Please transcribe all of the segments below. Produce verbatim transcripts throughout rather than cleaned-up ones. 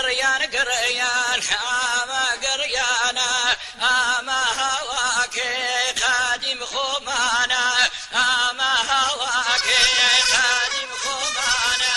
قريان قريان أما قريانا أما هواك خادم خمانا أما هواك خادم خمانا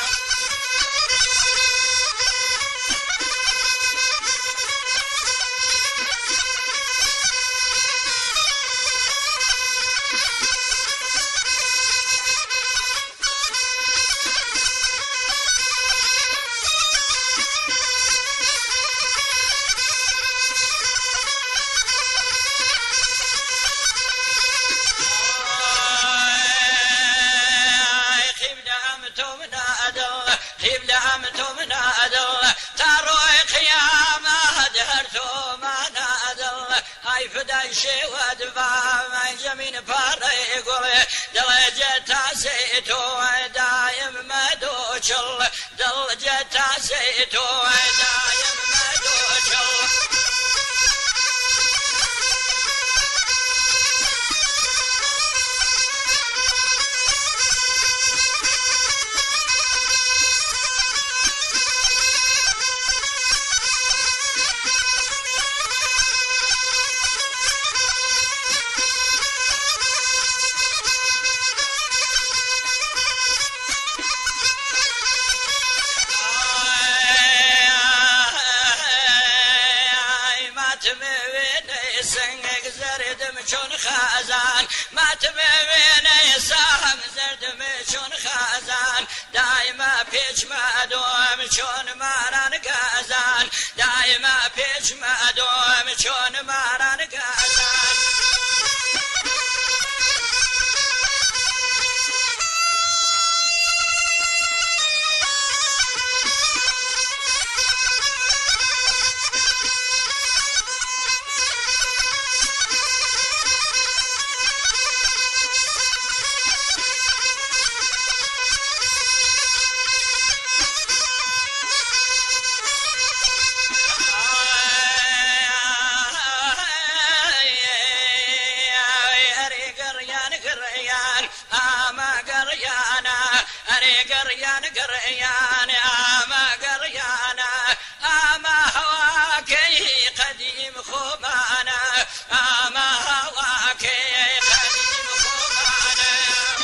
فدای شود و زمین پاره گل دل جتا سے تو دایم مدو چل دل جتا سے تو دایم مدو چل چون خزان ما تبين سهم زرد چون خزان دائما پیچ مدوم چون ماران گازان دائما پیچ مدوم چون ماران گازان قريان قريان أما قريانا أما هواكي قديم خمانا أما هواكي قديم خمانا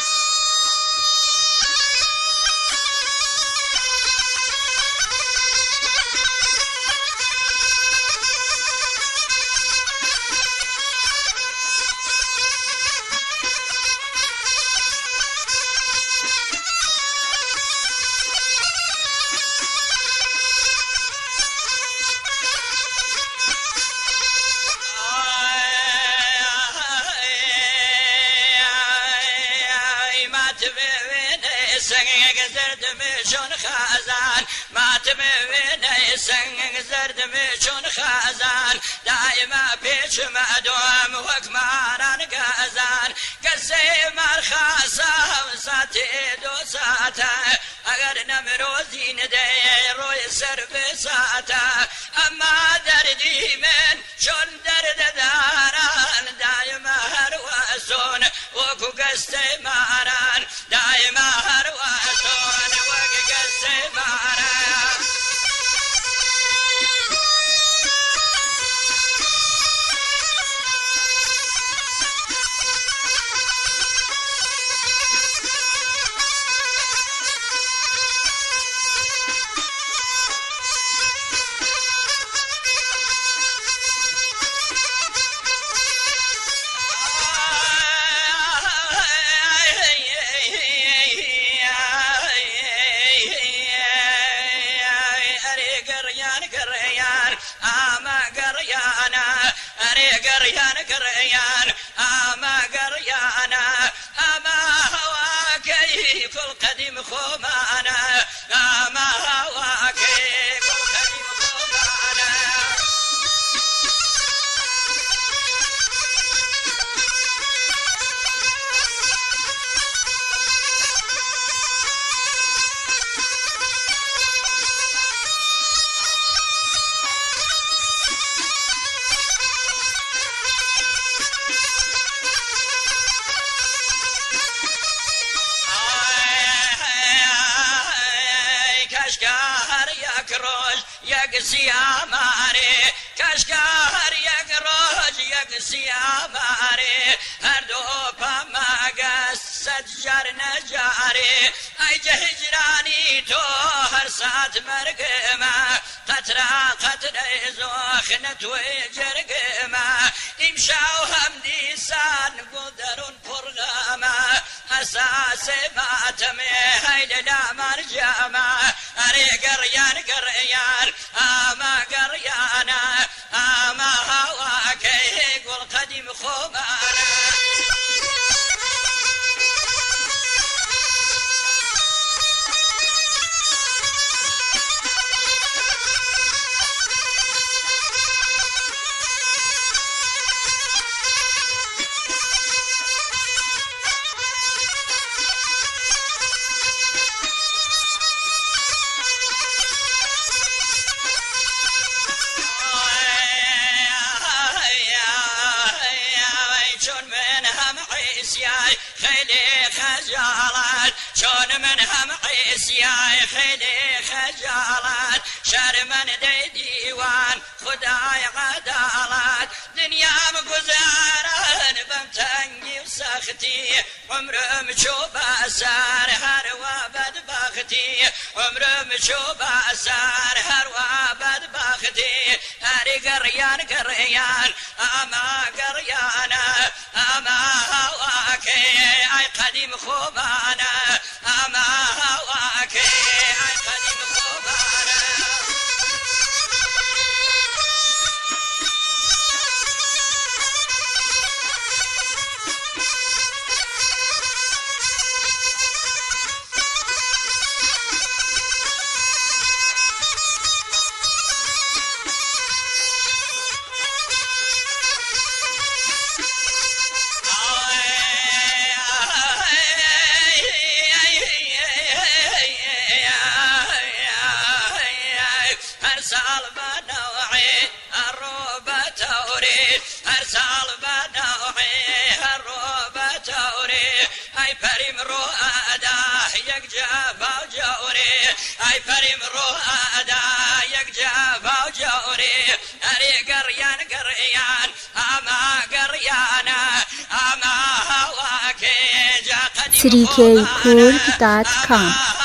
سنگ زرد میشون خزان ما تبين سنگ زرد میشون خزان دائما پیچ مدوم وکماران گازان قصه مرخصا و ساتی دو ساتا اگر نمروزین دی روی سر بساتا اما دردی من چون درد داران دائما هر واسون وکو قصه ماران دائما هر واسون وکو قصه ماران قريان قريان أما قريانا أما هواكي كل قديم خمانا أما هواكي كل قديم خمانا روج یک سیاماره کشکار یک روج یک سیاماره هر دو پاماگس سجر نجاره ای جهجرانی تو هر ساعت مرگ ما قطره قطره زخنه توی جرگ ما امشاو هم دیسان گلدرون پرغما اساس ماتمه هیدلا مرجما اره گریان گریان اما گریانا اما هوا که گل قدیم خوبانا خیلی خجالت چون من هم عیسیای خیلی خجالت شر من دی دیوان خدای عدالت دنیام گذارن بم تنگی و سختی عمرم چو بسر هر و بدبختی عمرم چو بسر هر و بدبختی هری گریان گریان اما گریانا اما هوا که ای قدیم خوبانا اما هوا که ای قدیم خوبانا سال بنوعي الروبة توري هر سال بنوعي الروبة توري اي فريم رؤادا يك جافا وجوري اي فريم رؤادا يك جافا وجوري اري قريان قريان اما قريانا اما هواكي جا قديم three k kurd dot com